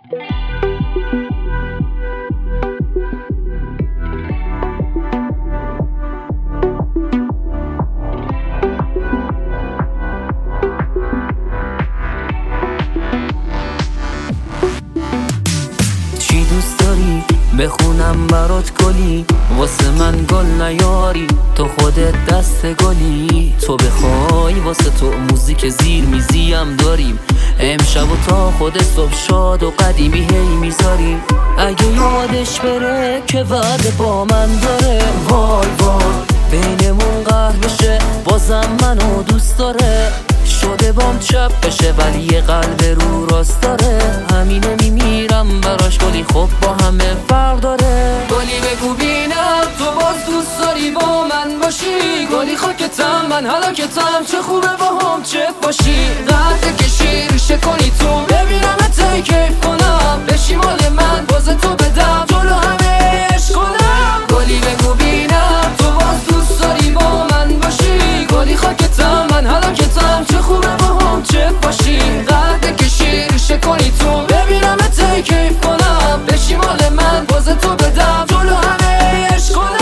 بخونم برات گلی واسه من گل نیاری، تو خودت دست گلی. تو بخوای واسه تو موزیک زیر میزیم داریم، امشب و تا خود صبح شاد و قدیمی هی میذاریم. اگه یادش بره که وعده با من داره، وای وای بینمون قهر بشه بازم منو دوست داره. شده بام چپ بشه ولی یه قلب رو راست داره، همینه میمیرم براش گلی خب با همه فرق داره. گلی بگو بینم تو باز دوست داری با من باشی، گلی خاکتم من هلاکتم، چه خوبه با هم چه باشی. قد کشی ریشه کنی تو ببینم تی کیف کنم، بشی مال من باز تو بدم جلو همه عشق کنم. گلی بگو بینم تو باز دوست داری با من باشی، گلی خاکتم من هلاکتم، چه خوبه با هم چه باشی. قد کشی ریشه کنی تو ببینم تی کیف کنم، بشی مال من باز تو بدم جلو همه عشق کنم.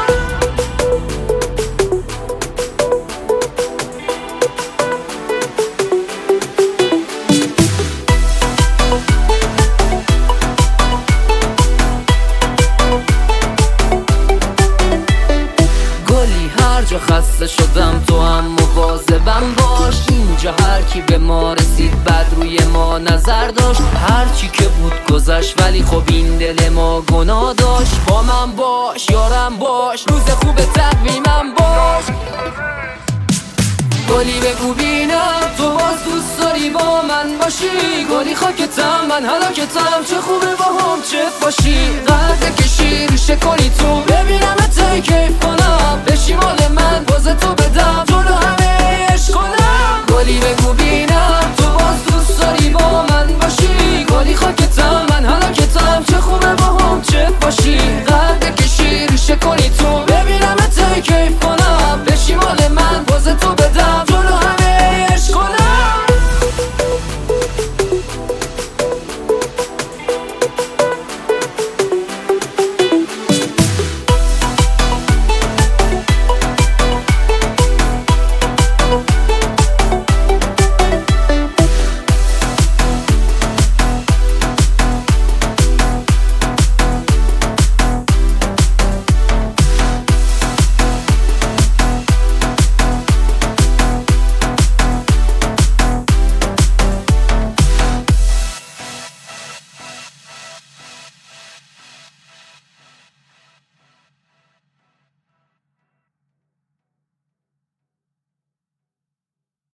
خسته شدم تو هم مواظبم باش، اینجا هر کی به ما رسید بد روی ما نظر داشت. هر چی که بود گذشت ولی خب این دل ما گناه داشت. با من باش یارم باش، روز خوب تقویمم باش. گلی بگو بینم تو باز دوست داری با من باشی، گلی خاکتم من هلاکتم، چه خوبه با هم چه باشی. قد کشی ریشه کنی تو ببینم تی کیف کنم، بشی مال من باز تو بدم جلو همه عشق کنم. گلی بگو بینم تو باز دوست داری با